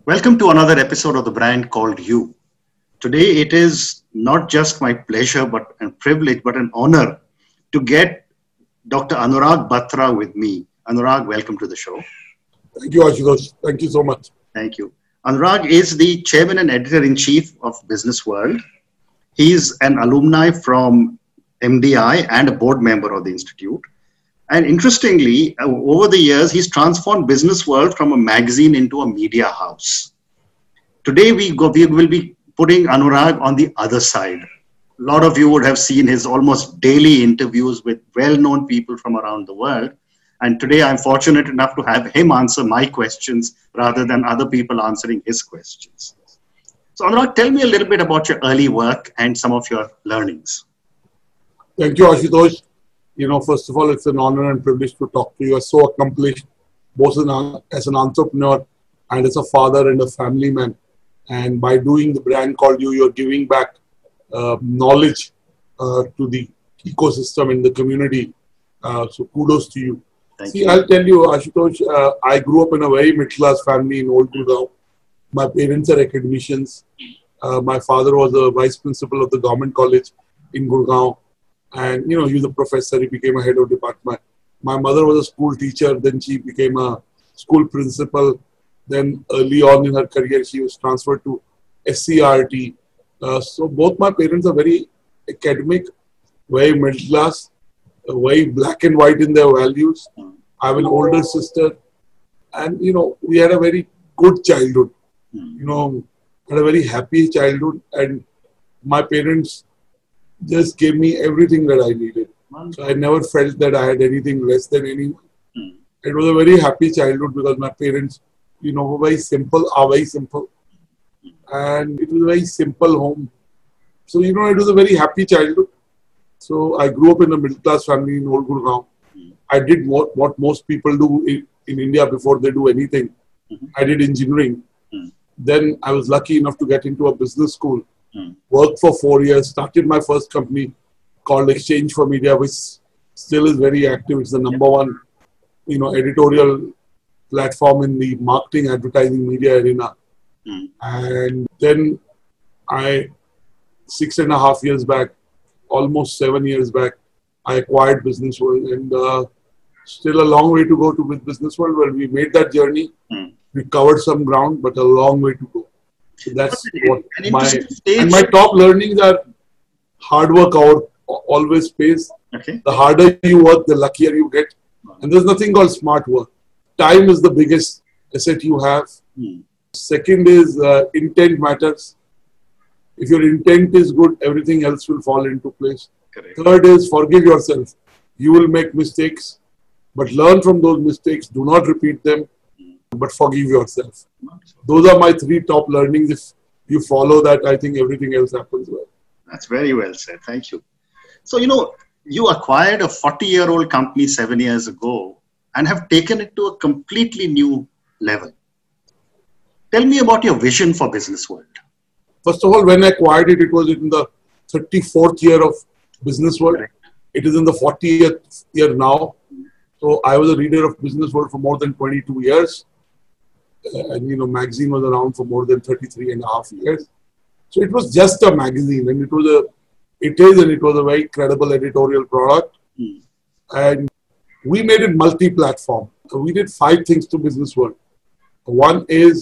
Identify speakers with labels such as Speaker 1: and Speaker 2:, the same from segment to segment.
Speaker 1: Welcome to another episode of the brand called You. Today, it is not just my pleasure and privilege, but an honor to get Dr. Anurag Batra with me. Anurag, welcome to the show.
Speaker 2: Thank you, Ashutosh. Thank you so much.
Speaker 1: Thank you. Anurag is the chairman and editor-in-chief of Business World. He is an alumni from MDI and a board member of the institute. And interestingly, over the years, he's transformed Business World from a magazine into a media house. Today, we will be putting Anurag on the other side. A lot of you would have seen his almost daily interviews with well-known people from around the world. And today, I'm fortunate enough to have him answer my questions rather than other people answering his questions. So Anurag, tell me a little bit about your early work and some of your learnings.
Speaker 2: Thank you, Ashutosh. First of all, it's an honor and privilege to talk to you. You're so accomplished, both as an entrepreneur and as a father and a family man. And by doing the brand called You, you're giving back knowledge to the ecosystem and the community. So kudos to you. I'll tell you, Ashutosh, I grew up in a very middle-class family in Old Gurgaon. My parents are academicians. My father was a vice principal of the government college in Gurgaon. And, he was a professor. He became a head of department. My mother was a school teacher. Then she became a school principal. Then early on in her career, she was transferred to SCRT. So both my parents are very academic, very middle class, very black and white in their values. I have an older sister. And, we had a very good childhood. Had a very happy childhood. And my parents just gave me everything that I needed. So I never felt that I had anything less than anyone. It was a very happy childhood because my parents, were very simple, are very simple. And it was a very simple home. So, it was a very happy childhood. So I grew up in a middle-class family in Old Gurgaon. I did what most people do in India before they do anything. I did engineering. Then I was lucky enough to get into a business school. Worked for 4 years, started my first company called Exchange for Media, which still is very active. It's the number one, editorial platform in the marketing, advertising, media arena. And then 6.5 years back, almost 7 years back, I acquired Business World, and still a long way to go with Business World. Well, we made that journey. We covered some ground, but a long way to go. So that's what my top learnings are. Hard work always pays.
Speaker 1: Okay.
Speaker 2: The harder you work, the luckier you get. And there's nothing called smart work. Time is the biggest asset you have. Second is intent matters. If your intent is good, everything else will fall into place.
Speaker 1: Correct.
Speaker 2: Third is forgive yourself. You will make mistakes, but learn from those mistakes. Do not repeat them, but forgive yourself. Those are my 3 top learnings. If you follow that, I think everything else happens well.
Speaker 1: That's very well said. Thank you. So, you acquired a 40-year-old company 7 years ago and have taken it to a completely new level. Tell me about your vision for Business World.
Speaker 2: First of all, when I acquired it, it was in the 34th year of Business World. Correct. It is in the 40th year now. So I was a reader of Business World for more than 22 years. And, magazine was around for more than 33.5 years. So it was just a magazine, and it was a very credible editorial product. And we made it multi-platform. So we did 5 things to Business World. One is,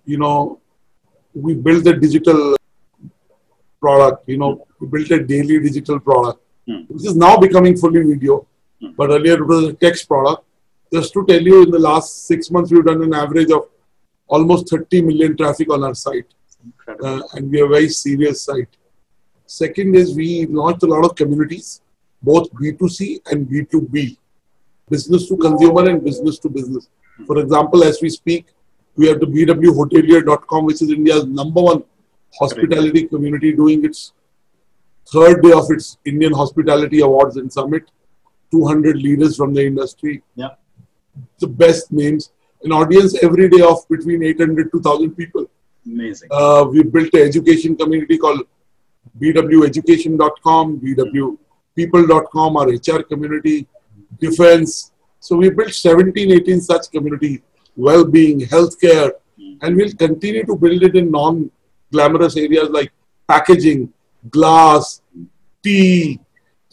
Speaker 2: we built a digital product, we built a daily digital product, which is now becoming fully video. But earlier it was a text product. Just to tell you, in the last 6 months, we've done an average of almost 30 million traffic on our site. And we are a very serious site. Second is we launched a lot of communities, both B2C and B2B, business to consumer and business to business. For example, as we speak, we have the bwhotelier.com, which is India's #1 hospitality community, doing its 3rd day of its Indian Hospitality Awards and Summit. 200 leaders from the industry.
Speaker 1: Yeah.
Speaker 2: The best names. An audience every day of between 800 to 1,000 people.
Speaker 1: Amazing.
Speaker 2: We built an education community called bweducation.com, bwpeople.com, our HR community, defense. So we built 17, 18 such communities, well-being, healthcare, And we'll continue to build it in non-glamorous areas like packaging, glass, tea.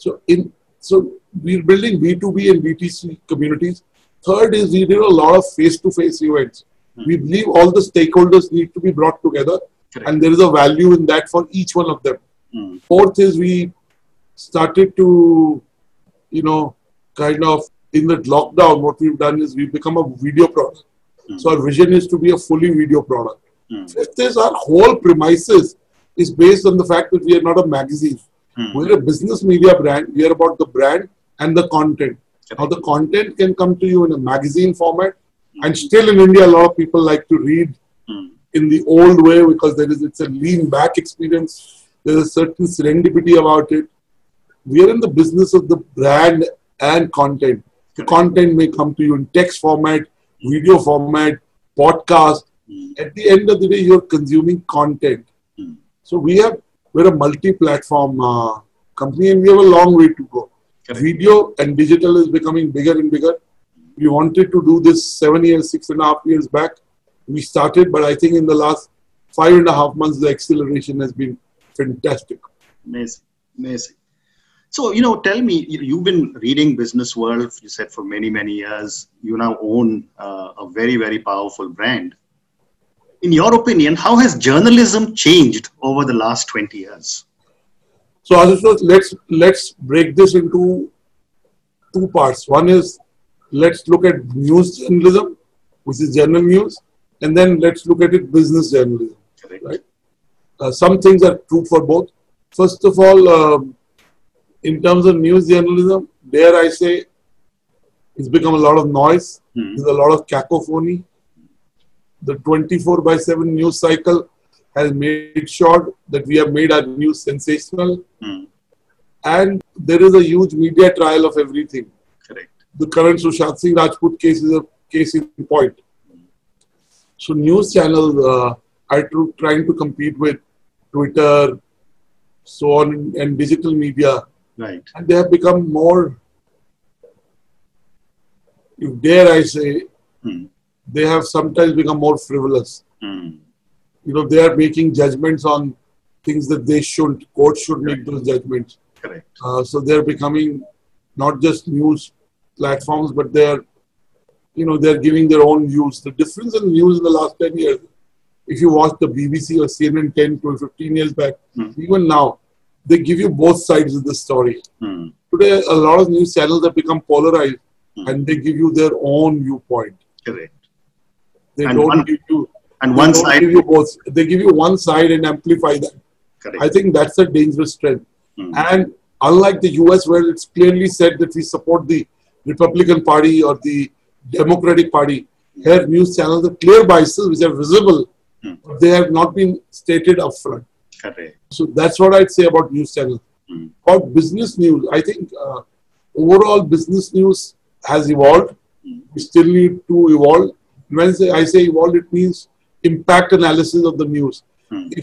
Speaker 2: So we're building B2B and B2C communities. Third is we did a lot of face-to-face events. We believe all the stakeholders need to be brought together.
Speaker 1: Correct.
Speaker 2: And there is a value in that for each one of them. Fourth is we started to, kind of in the lockdown, what we've done is we've become a video product. So our vision is to be a fully video product. Fifth is our whole premises is based on the fact that we are not a magazine. We're a business media brand. We are about the brand and the content. Now the content can come to you in a magazine format. And still in India, a lot of people like to read in the old way because it's a lean back experience. There's a certain serendipity about it. We are in the business of the brand and content. The content may come to you in text format, video format, podcast. At the end of the day, you're consuming content. So we're a multi-platform company and we have a long way to go. Video and digital is becoming bigger and bigger. We wanted to do this 6.5 years back. We started, but I think in the last 5.5 months, the acceleration has been fantastic.
Speaker 1: Amazing. Amazing. So, tell me, you've been reading Business World, you said, for many, many years. You now own a very, very powerful brand. In your opinion, how has journalism changed over the last 20 years?
Speaker 2: So, Ashutosh, let's break this into two parts. One is, let's look at news journalism, which is general news, and then let's look at it business journalism.
Speaker 1: Correct.
Speaker 2: Right? Some things are true for both. First of all, in terms of news journalism, dare I say, it's become a lot of noise. There's a lot of cacophony. The 24/7 news cycle has made sure that we have made our news sensational. And there is a huge media trial of everything.
Speaker 1: Correct.
Speaker 2: The current Sushant Singh Rajput case is a case in point. So news channels are trying to compete with Twitter, so on, and digital media.
Speaker 1: Right.
Speaker 2: And they have become more, if dare I say, they have sometimes become more frivolous. They are making judgments on things that they shouldn't. Courts should make those judgments.
Speaker 1: Correct.
Speaker 2: So they're becoming not just news platforms, but they're giving their own views. The difference in news in the last 10 years, if you watch the BBC or CNN 10 to 15 years back, even now, they give you both sides of the story. Today, a lot of news channels have become polarized and they give you their own viewpoint.
Speaker 1: Correct.
Speaker 2: They don't give you both. They give you one side and amplify that.
Speaker 1: Correct.
Speaker 2: I think that's a dangerous trend. And unlike the US, where it's clearly said that we support the Republican Party or the Democratic Party, here news channels are clear biases which are visible. They have not been stated upfront.
Speaker 1: Correct.
Speaker 2: So that's what I'd say about news channels. About business news, I think overall business news has evolved. We still need to evolve. When I say evolved, it means impact analysis of the news. If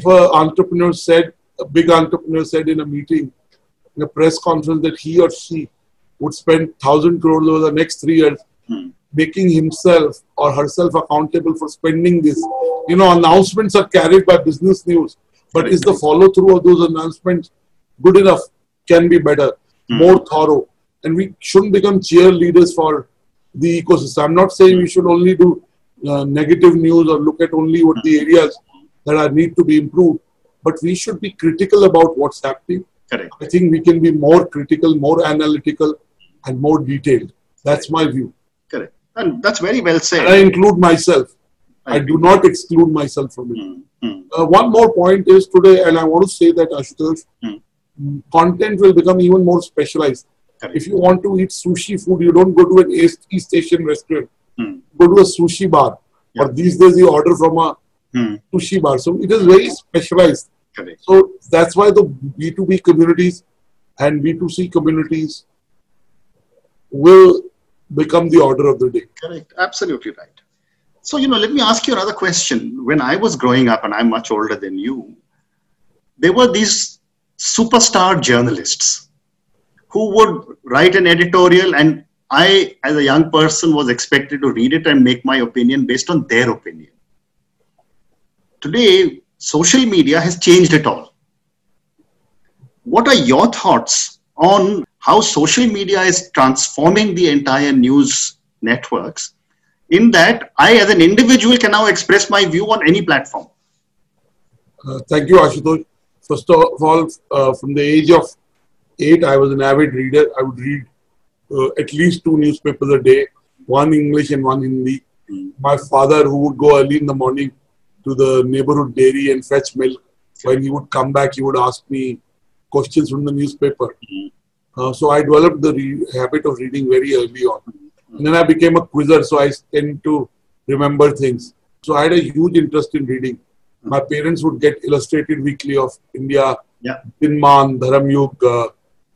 Speaker 2: a big entrepreneur said in a meeting, in a press conference, that he or she would spend 1,000 crores over the next 3 years, making himself or herself accountable for spending this. Announcements are carried by business news, but is the follow through of those announcements good enough? Can be better, more thorough. And we shouldn't become cheerleaders for the ecosystem. I'm not saying we should only do negative news or look at only what the areas that need to be improved, but we should be critical about what's happening.
Speaker 1: Correct.
Speaker 2: I think we can be more critical, more analytical, and more detailed. That's my view.
Speaker 1: Correct. And that's very well said.
Speaker 2: And I include myself. I do not exclude myself from it. One more point is today, and I want to say that, Ashutosh, content will become even more specialized.
Speaker 1: Correct.
Speaker 2: If you want to eat sushi food, you don't go to an East Asian restaurant. Go to a sushi bar. Or these days you order from a sushi bar. So it is very specialized.
Speaker 1: Correct.
Speaker 2: So that's why the B2B communities and B2C communities will become the order of the day.
Speaker 1: Correct. Absolutely right. So, let me ask you another question. When I was growing up, and I'm much older than you, there were these superstar journalists who would write an editorial, and I, as a young person, was expected to read it and make my opinion based on their opinion. today social media has changed it all. What are your thoughts on how social media is transforming the entire news networks, in that I as an individual can now express my view on any platform?
Speaker 2: Thank you, Ashutosh. First of all, from the age of 8, I was an avid reader. I would read at least 2 newspapers a day, one English and one Hindi. My father, who would go early in the morning to the neighborhood dairy and fetch milk, when he would come back, he would ask me questions from the newspaper. So I developed the habit of reading very early on. And then I became a quizzer, so I tend to remember things. So I had a huge interest in reading. My parents would get Illustrated Weekly of India, Dinman, Dharamyug,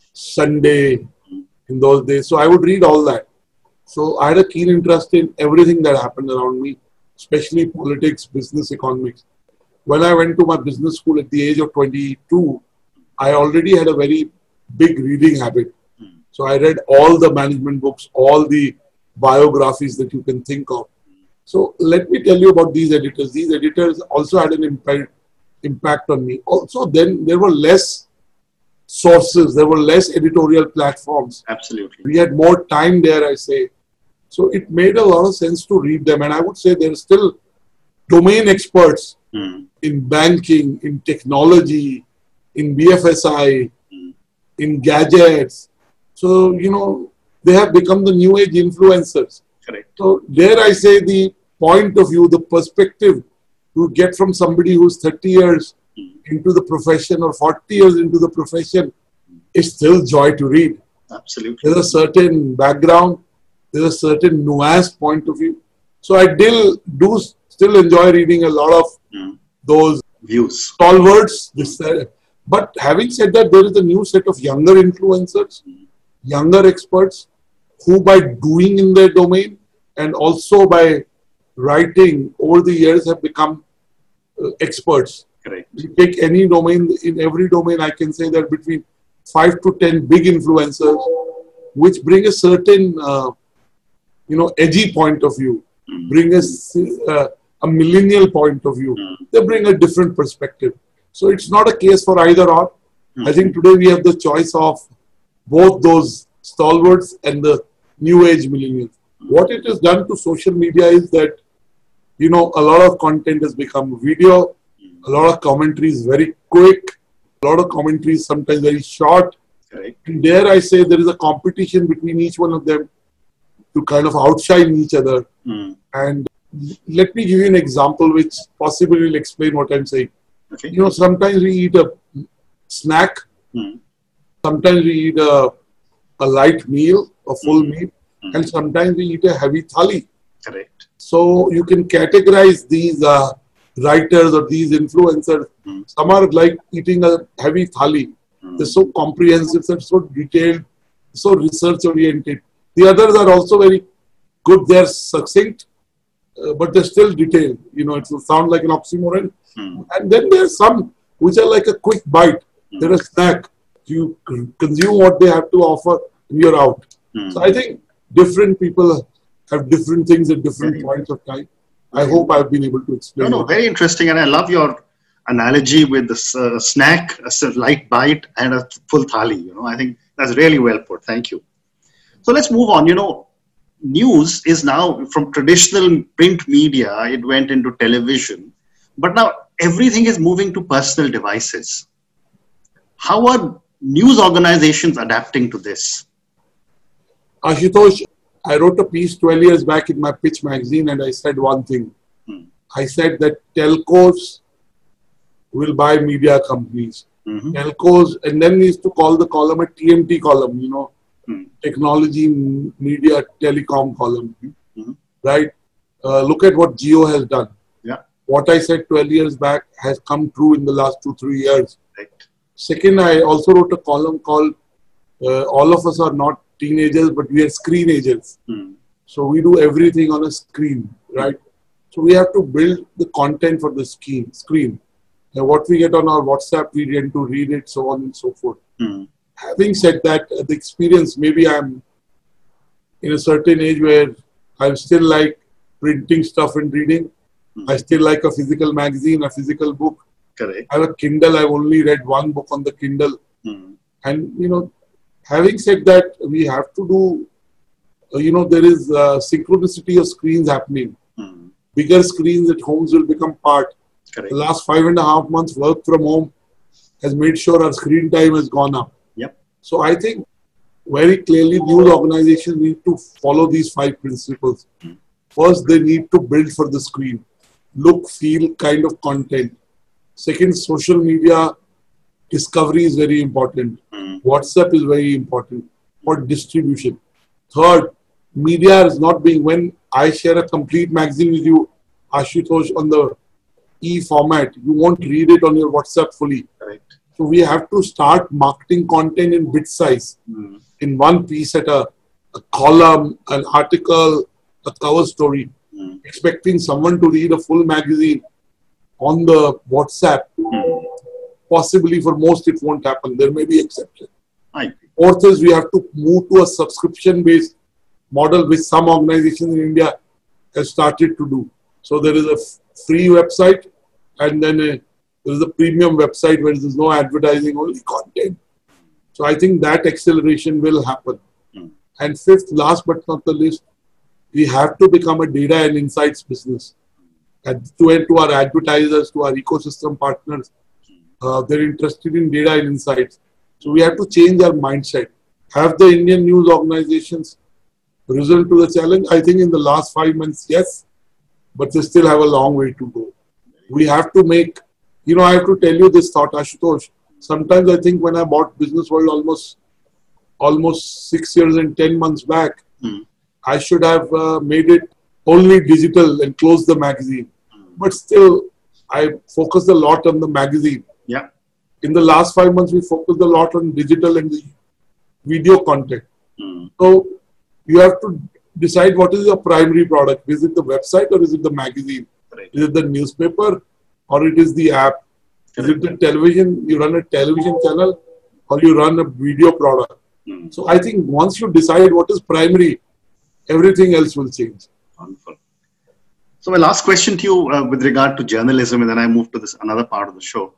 Speaker 2: Sunday in those days. So I would read all that. So I had a keen interest in everything that happened around me, especially politics, business, economics. When I went to my business school at the age of 22, I already had a very big reading habit. So I read all the management books, all the biographies that you can think of. So let me tell you about these editors. These editors also had an impact on me. Also, then there were less sources, there were less editorial platforms.
Speaker 1: Absolutely.
Speaker 2: We had more time there, I say. So it made a lot of sense to read them. And I would say there are still domain experts in banking, in technology, in BFSI, in gadgets. So, you know, they have become the new age influencers.
Speaker 1: Correct.
Speaker 2: So there I say the point of view, the perspective you get from somebody who's 30 years into the profession or 40 years into the profession is still joy to read.
Speaker 1: Absolutely.
Speaker 2: There's a certain background, there's a certain nuanced point of view. So I do still enjoy reading a lot of those
Speaker 1: views,
Speaker 2: stalwarts. But having said that, there is a new set of younger influencers, younger experts, who by doing in their domain and also by writing over the years have become experts.
Speaker 1: Correct.
Speaker 2: You take any domain, in every domain I can say that between 5 to 10 big influencers which bring a certain edgy point of view, bring a millennial point of view. They bring a different perspective. So it's not a case for either or. I think today we have the choice of both those stalwarts and the new age millennials. What it has done to social media is that, you know, a lot of content has become video, a lot of commentary is very quick, a lot of commentary is sometimes very short.
Speaker 1: Correct.
Speaker 2: And there I say there is a competition between each one of them to kind of outshine each other. And let me give you an example which possibly will explain what I'm saying.
Speaker 1: Okay.
Speaker 2: You know, sometimes we eat a snack, sometimes we eat a light meal, a full meal, and sometimes we eat a heavy thali.
Speaker 1: Correct.
Speaker 2: So you can categorize these writers or these influencers. Some are like eating a heavy thali. They're so comprehensive, they're so detailed, so research oriented. The others are also very good. They're succinct, but they're still detailed. You know, it will sound like an oxymoron. And then there's some which are like a quick bite. They're a snack. You consume what they have to offer and you're out. So I think different people have different things at different points of time. I hope I've been able to explain.
Speaker 1: No, very interesting. And I love your analogy with the snack, a light bite and a full thali. You know, I think that's really well put. Thank you. So let's move on. You know, news is now from traditional print media, it went into television, but now everything is moving to personal devices. How are news organizations adapting to this?
Speaker 2: Ashutosh, I wrote a piece 12 years back in my Pitch magazine and I said one thing. I said that telcos will buy media companies. Telcos, and then we used to call the column a TMT column, you know, technology, media, telecom column, right? Look at what Jio has done. What I said 12 years back has come true in the last 2-3 years.
Speaker 1: Right.
Speaker 2: Second, I also wrote a column called All of Us Are Not Teenagers, but We Are Screenagers. So we do everything on a screen, right? So we have to build the content for the screen. And what we get on our WhatsApp, we tend to read it, so on and so forth. Having said that, the experience, maybe I'm in a certain age where I still like printing stuff and reading. I still like a physical magazine, a physical book.
Speaker 1: Correct.
Speaker 2: I have a Kindle. I've only read one book on the Kindle. And, having said that, we have to do, there is synchronicity of screens happening. Bigger screens at homes will become part.
Speaker 1: Correct.
Speaker 2: The last 5.5 months work from home has made sure our screen time has gone up.
Speaker 1: Yep.
Speaker 2: So I think very clearly news organizations need to follow these 5 principles. First, they need to build for the screen. Look, feel, kind of content. Second, social media discovery is very important. WhatsApp is very important for distribution. Third, media is not being, when I share a complete magazine with you, Ashutosh, on the e-format, you won't read it on your WhatsApp fully.
Speaker 1: Right.
Speaker 2: So we have to start marketing content in bit size, in one piece at a column, an article, a cover story. Expecting someone to read a full magazine on the WhatsApp, possibly for most it won't happen. There may be exceptions. Fourth is we have to move to a subscription-based model, which some organizations in India have started to do. So there is a free website, and then there is a premium website where there is no advertising, only content. So I think that acceleration will happen. And fifth, last but not the least, we have to become a data and insights business. And to our advertisers, to our ecosystem partners, they're interested in data and insights. So we have to change our mindset. Have the Indian news organizations risen to the challenge? I think in the last 5 months, yes, but they still have a long way to go. We have to make, I have to tell you this thought, Ashutosh. Sometimes I think when I bought Business World almost 6 years and 10 months back, I should have made it only digital and closed the magazine. But still, I focused a lot on the magazine.
Speaker 1: Yeah.
Speaker 2: In the last 5 months, we focused a lot on digital and the video content. So you have to decide what is your primary product. Is it the website or is it the magazine?
Speaker 1: Right.
Speaker 2: Is it the newspaper or it is the app? Is it the television? You run a television channel or you run a video product? So I think once you decide what is primary, everything else will change.
Speaker 1: Wonderful. So my last question to you with regard to journalism, and then I move to this another part of the show.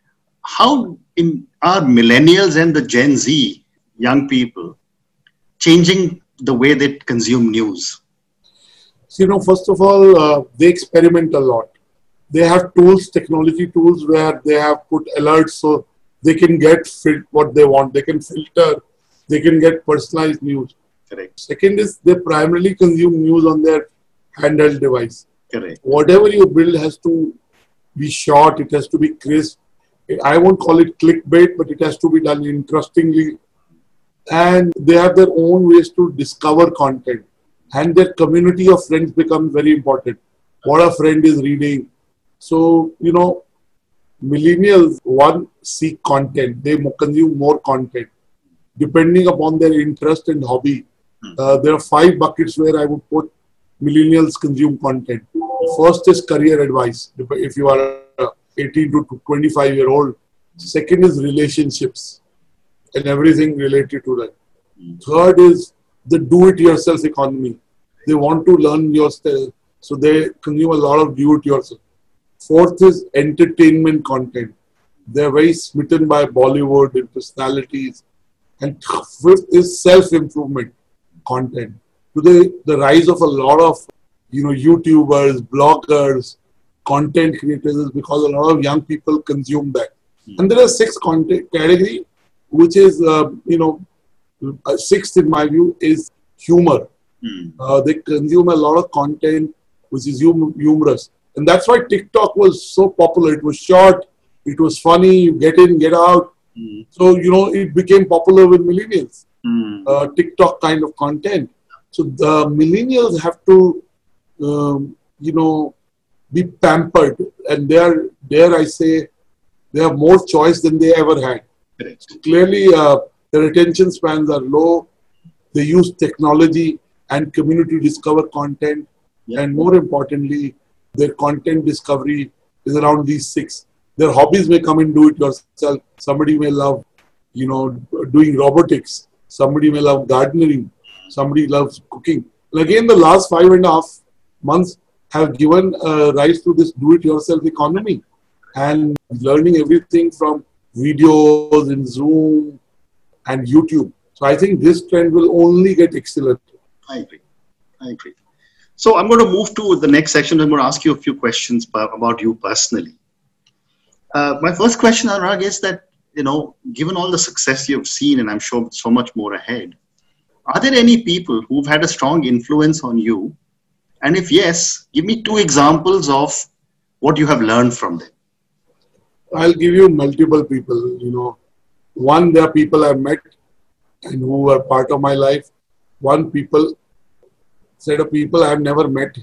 Speaker 1: How are millennials and the Gen Z young people changing the way they consume news?
Speaker 2: So, first of all, they experiment a lot. They have tools, technology tools, where they have put alerts so they can get what they want. They can filter, they can get personalized news.
Speaker 1: Correct.
Speaker 2: Second is they primarily consume news on their handheld device.
Speaker 1: Correct.
Speaker 2: Whatever you build has to be short, it has to be crisp. I won't call it clickbait, but it has to be done interestingly. And they have their own ways to discover content. And their community of friends becomes very important. What a friend is reading. So, millennials, seek content. They consume more content. Depending upon their interest and hobby. There are 5 buckets where I would put millennials consume content. First is career advice, if you are 18 to 25-year-old. Second is relationships and everything related to that. Third is the do-it-yourself economy. They want to learn yourself, so they consume a lot of do-it-yourself. Fourth is entertainment content. They're very smitten by Bollywood and personalities. And fifth is self-improvement content. Today, the rise of a lot of YouTubers, bloggers, content creators is because a lot of young people consume that. And there are 6 content category, which is sixth in my view is humor. They consume a lot of content which is humorous, and that's why TikTok was so popular. It was short, it was funny. You get in, get out. So it became popular with millennials. TikTok kind of content. So the millennials have to, be pampered, and dare I say, they have more choice than they ever had. So clearly, their attention spans are low. They use technology and community discover content, and more importantly, their content discovery is around these 6. Their hobbies may come in do it yourself. Somebody may love, doing robotics. Somebody may love gardening. Somebody loves cooking. And again, the last 5.5 months, have given rise to this do-it-yourself economy and learning everything from videos in Zoom and YouTube. So I think this trend will only get accelerated.
Speaker 1: I agree. I agree. So I'm going to move to the next section. I'm going to ask you a few questions about you personally. My first question, Anurag, is that, given all the success you've seen, and I'm sure so much more ahead, are there any people who've had a strong influence on you? And if yes, give me 2 examples of what you have learned from them.
Speaker 2: I'll give you multiple people, One, there are people I've met and who are part of my life. One set of people I've never met,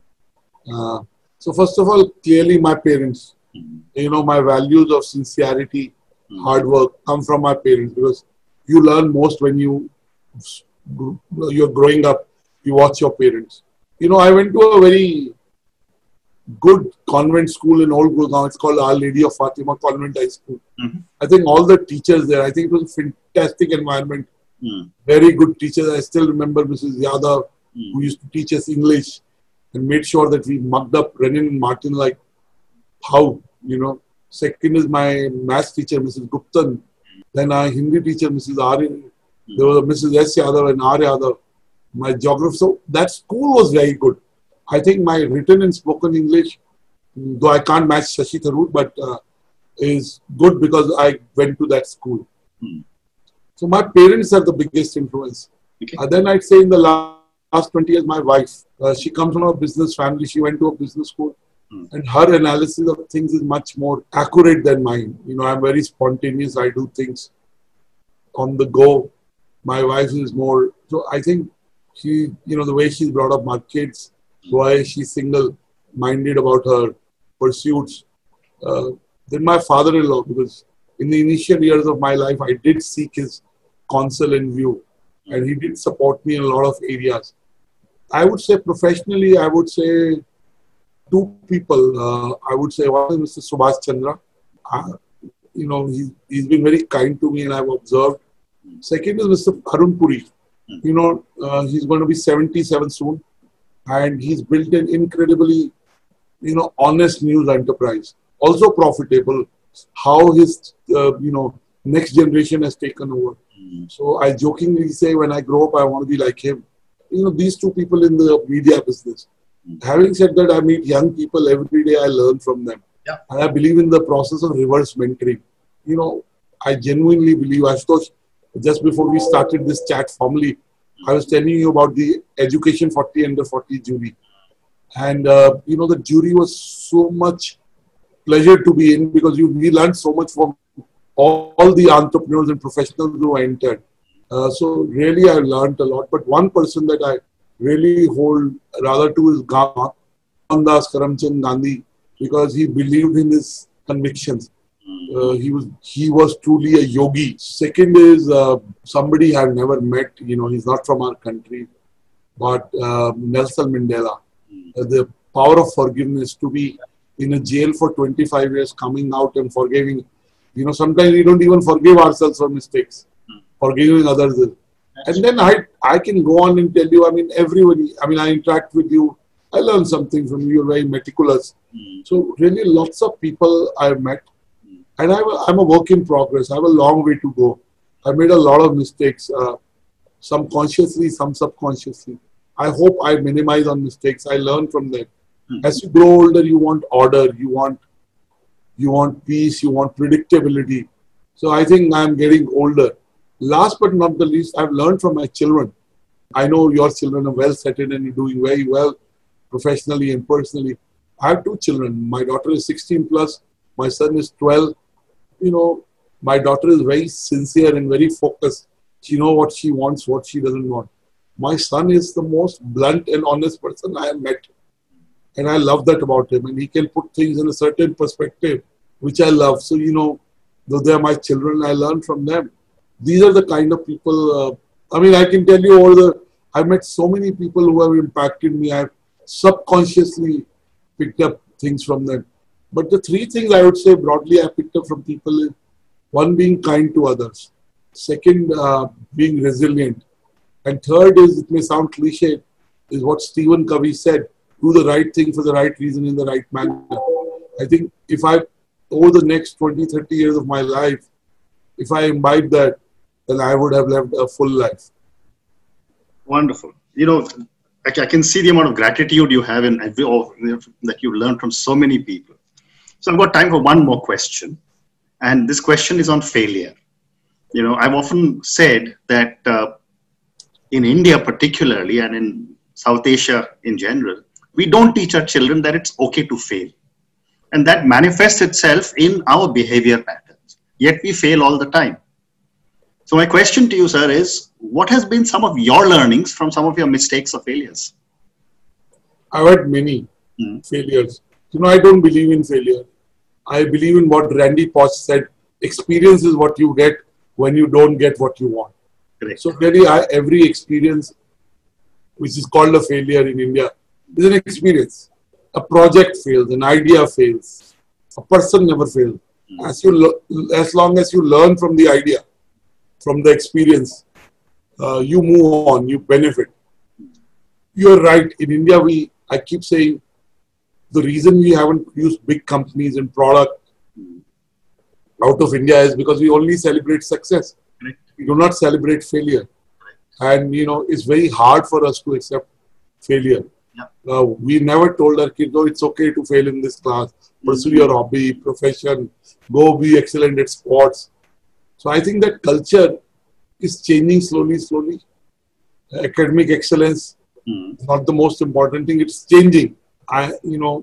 Speaker 2: So first of all, clearly my parents, my values of sincerity, hard work come from my parents, because you learn most when you're growing up, you watch your parents. I went to a very good convent school in Old Gurgaon. It's called Our Lady of Fatima Convent High School. I think all the teachers there, I think it was a fantastic environment. Very good teachers. I still remember Mrs. Yadav, who used to teach us English and made sure that we mugged up Renan and Martin like how, Second is my maths teacher, Mrs. Guptan. Then our Hindi teacher, Mrs. Aryan. There was a Mrs. S. Yadav and R. Yadav. My geography. So that school was very good. I think my written and spoken English, though I can't match Shashi Tharoor, but is good because I went to that school. So my parents are the biggest influence. Okay. Then I'd say in the last 20 years, my wife, she comes from a business family. She went to a business school. And her analysis of things is much more accurate than mine. I'm very spontaneous. I do things on the go. My wife is more, so I think she, the way she's brought up my kids, why she's single-minded about her pursuits. Then my father-in-law, because in the initial years of my life, I did seek his counsel and view, and he did support me in a lot of areas. I would say professionally, I would say 2 people. I would say one is Mr. Subhash Chandra. He's been very kind to me and I've observed. Second is Mr. Arun Puri. He's going to be 77 soon. And he's built an incredibly, honest news enterprise. Also profitable. How his, next generation has taken over. So I jokingly say when I grow up, I want to be like him. These 2 people in the media business. Having said that, I meet young people every day. I learn from them. Yeah. And I believe in the process of reverse mentoring. I genuinely believe, Ashutosh, just before we started this chat formally, I was telling you about the Education 40 Under 40 jury. And, the jury was so much pleasure to be in because we learned so much from all the entrepreneurs and professionals who entered. So really, I learned a lot. But one person that I really hold rather to is Mohandas Karamchand Gandhi, because he believed in his convictions. He was truly a yogi. Second is somebody I've never met. He's not from our country, but Nelson Mandela. The power of forgiveness, to be in a jail for 25 years, coming out and forgiving. Sometimes we don't even forgive ourselves for mistakes. Forgiving others. And then I can go on and tell you, everybody, I interact with you. I learn something from you. You're very meticulous. So really lots of people I've met. And I'm a work in progress. I have a long way to go. I made a lot of mistakes, some consciously, some subconsciously. I hope I minimize on mistakes. I learn from them. As you grow older, you want order, you want peace, you want predictability. So I think I'm getting older. Last but not the least, I've learned from my children. I know your children are well settled and doing very well professionally and personally. I have 2 children. My daughter is 16 plus. My son is 12. My daughter is very sincere and very focused. She knows what she wants, what she doesn't want. My son is the most blunt and honest person I have met. And I love that about him. And he can put things in a certain perspective, which I love. So, though they are my children, I learn from them. These are the kind of people, I can tell you I've met so many people who have impacted me. I've subconsciously picked up things from them. But the 3 things I would say broadly I picked up from people is, one, being kind to others. Second, being resilient. And third is, it may sound cliche, is what Stephen Covey said, do the right thing for the right reason in the right manner. I think if I, over the next 20, 30 years of my life, if I imbibe that, then I would have lived a full life.
Speaker 1: Wonderful. I can see the amount of gratitude you have in every, that you've learned from so many people. So I've got time for one more question. And this question is on failure. I've often said that in India particularly, and in South Asia in general, we don't teach our children that it's okay to fail. And that manifests itself in our behavior patterns. Yet we fail all the time. So my question to you, sir, is what has been some of your learnings from some of your mistakes or failures?
Speaker 2: I've had many failures. I don't believe in failure. I believe in what Randy Pausch said. Experience is what you get when you don't get what you want.
Speaker 1: Correct.
Speaker 2: So really, every experience, which is called a failure in India, is an experience. A project fails, an idea fails, a person never fails. As long as you learn from the idea, from the experience, you move on, you benefit. You're right. In India, I keep saying, the reason we haven't used big companies and product out of India is because we only celebrate success. We do not celebrate failure. And, it's very hard for us to accept failure.
Speaker 1: Yeah.
Speaker 2: We never told our kids, it's okay to fail in this class. Pursue your hobby, profession, go be excellent at sports. So I think that culture is changing slowly. Academic excellence is not the most important thing. It's changing. I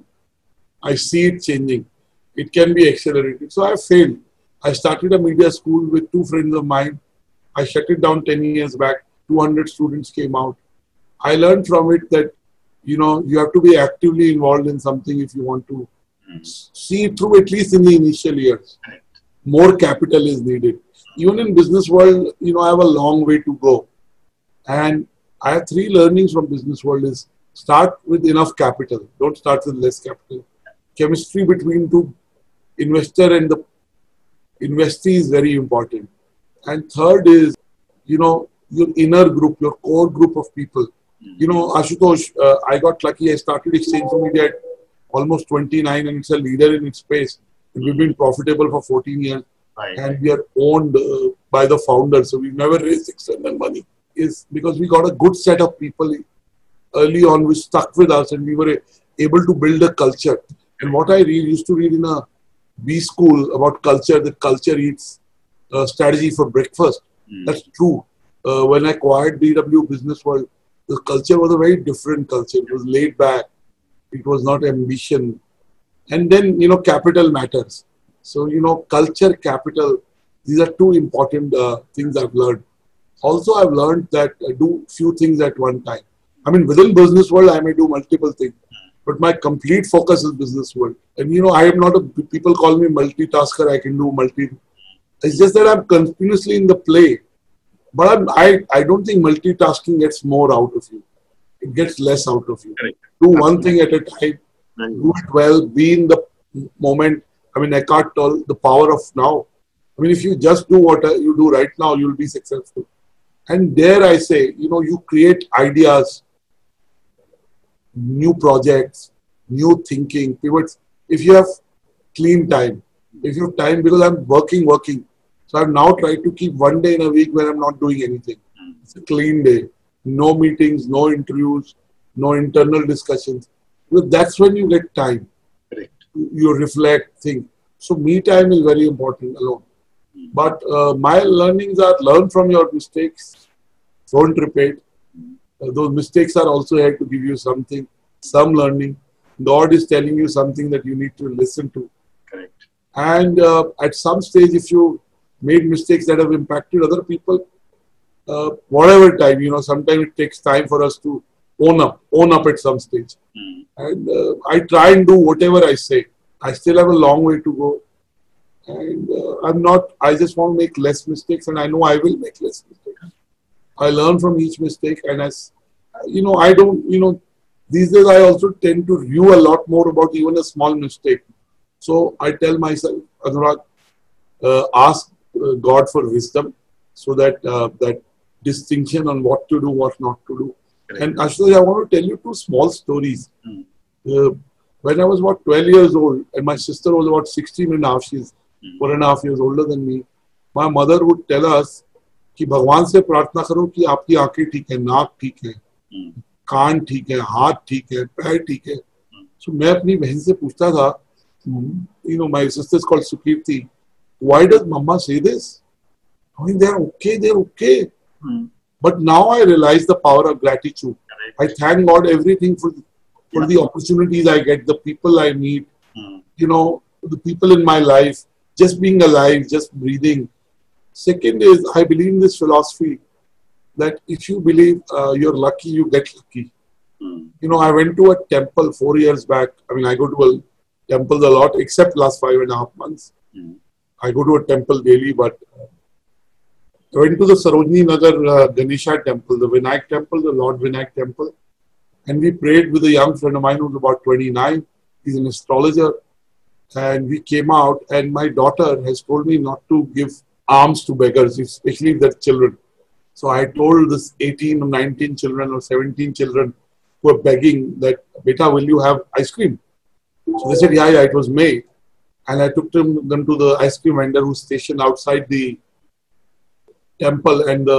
Speaker 2: see it changing. It can be accelerated. So I failed. I started a media school with 2 friends of mine. I shut it down 10 years back. 200 students came out. I learned from it that, you have to be actively involved in something if you want to see it through, at least in the initial years. More capital is needed. Even in business world, I have a long way to go. And I have 3 learnings from business world is start with enough capital. Don't start with less capital. Chemistry between 2 investor and the investee is very important. And third is, your inner group, your core group of people. Ashutosh, I got lucky. I started Exchange4Media at almost 29 and it's a leader in its space. And we've been profitable for 14 years.
Speaker 1: Right.
Speaker 2: And we are owned by the founder. So we've never raised external money. Is because we got a good set of people early on which stuck with us and we were able to build a culture. And what I used to read in a B school about culture, that culture eats strategy for breakfast. That's true. When I acquired BW Business World, the culture was a very different culture. It was laid back. It was not ambition. And then, capital matters. So, culture, capital, these are 2 important things I've learned. Also, I've learned that I do few things at one time. I mean, within business world, I may do multiple things, but my complete focus is business world. And, I am not people call me multitasker. I can do It's just that I'm continuously in the play. But I don't think multitasking gets more out of you. It gets less out of you.
Speaker 1: Correct.
Speaker 2: Do one thing at a time. Do it well. Be in the moment. I mean, Eckhart told the power of now. I mean, if you just do what you do right now, you'll be successful. And there I say, you create ideas, new projects, new thinking, pivots. If you have clean time, if you have time, because I'm working. So I've now tried to keep 1 day in a week where I'm not doing anything. It's a clean day. No meetings, no interviews, no internal discussions. Because that's when you get time.
Speaker 1: Correct.
Speaker 2: You reflect, think. So me time is very important alone. But my learnings are learn from your mistakes. Don't repeat. Those mistakes are also here to give you something, some learning. God is telling you something that you need to listen to.
Speaker 1: Correct.
Speaker 2: And at some stage, if you made mistakes that have impacted other people, whatever time, sometimes it takes time for us to own up at some stage. And I try and do whatever I say. I still have a long way to go. And I just want to make less mistakes, and I know I will make less mistakes. I learn from each mistake, and these days I also tend to review a lot more about even a small mistake. So I tell myself, Anurag, ask God for wisdom so that that distinction on what to do, what not to do. Right. And Ashutosh, I want to tell you 2 small stories. When I was about 12 years old, and my sister was about 16 and a half, she's 4.5 years older than me, my mother would tell us कि भगवान से प्रार्थना करो कि आपकी आंखें ठीक है, नाक ठीक है, कान ठीक है, हाथ ठीक है, पैर ठीक है. So मैं अपनी बहन से पूछता था, my sister is called Sukirti, why does mama say this? I mean, they're okay. But now I realize the power of gratitude. I thank God everything for the opportunities I get, the people I meet, the people in my life, just being alive, just breathing. Second is, I believe in this philosophy that if you believe you're lucky, you get lucky. I went to a temple 4 years back. I mean, I go to a temple a lot, except last 5.5 months. I go to a temple daily, but I went to the Sarojini Nagar Ganesha temple, the Vinayak temple, the Lord Vinayak temple. And we prayed with a young friend of mine who's about 29. He's an astrologer. And we came out, and my daughter has told me not to give alms to beggars, especially their children. So I told this 18 or 19 children or 17 children who are begging that, Beta, will you have ice cream? So they said, yeah, it was made. And I took them to the ice cream vendor who's stationed outside the temple, and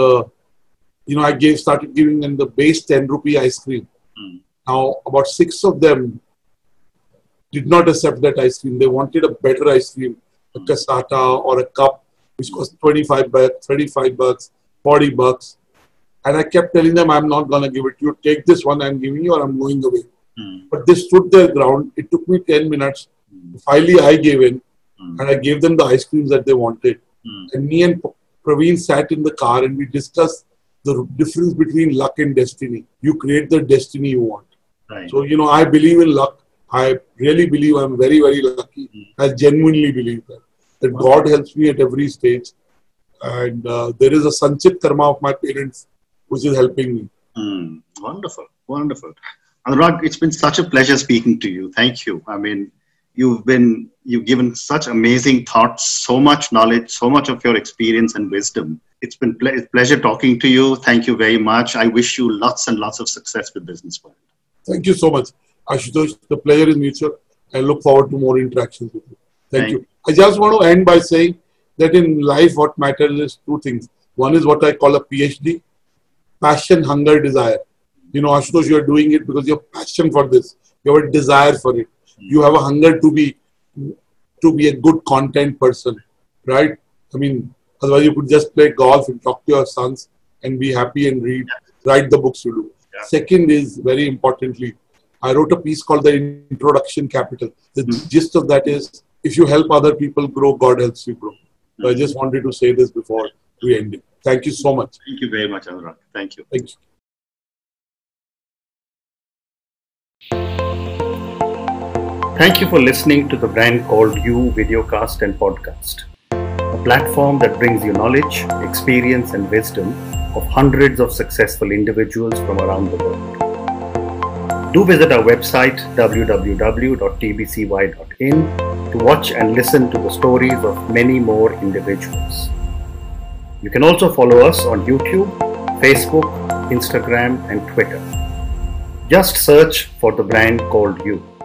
Speaker 2: I started giving them the base 10 rupee ice cream. Now, about 6 of them did not accept that ice cream. They wanted a better ice cream, a cassata or a cup, which cost 25 bucks, 35 bucks, 40 bucks. And I kept telling them, I'm not going to give it. You take this one I'm giving you, or I'm going away. But they stood their ground. It took me 10 minutes. Finally, I gave in, and I gave them the ice creams that they wanted. And me and Praveen sat in the car, and we discussed the difference between luck and destiny. You create the destiny you want.
Speaker 1: Right.
Speaker 2: So, I believe in luck. I really believe I'm very, very lucky. I genuinely believe that God helps me at every stage. And there is a Sanchit Karma of my parents which is helping me.
Speaker 1: Wonderful. Anurag, it's been such a pleasure speaking to you. Thank you. I mean, you've given such amazing thoughts, so much knowledge, so much of your experience and wisdom. It's been a pleasure talking to you. Thank you very much. I wish you lots and lots of success with Business World.
Speaker 2: Thank you so much, Ashutosh. The pleasure is mutual. I look forward to more interactions with you. Thank you. I just want to end by saying that in life, what matters is 2 things. One is what I call a PhD, passion, hunger, desire. Ashutosh, you are doing it because you have passion for this. You have a desire for it. You have a hunger to be a good content person, right? I mean, otherwise you could just play golf and talk to your sons and be happy and write the books you do. Yeah. Second is, very importantly, I wrote a piece called The Introduction Capital. The gist of that is, if you help other people grow, God helps you grow. So I just wanted to say this before we end it. Thank you so much.
Speaker 1: Thank you very much, Anurag. Thank you.
Speaker 2: Thank you.
Speaker 3: Thank you for listening to the Brand Called You videocast and podcast, a platform that brings you knowledge, experience, and wisdom of hundreds of successful individuals from around the world. Do visit our website www.tbcy.in to watch and listen to the stories of many more individuals. You can also follow us on YouTube, Facebook, Instagram, and Twitter. Just search for the Brand Called You.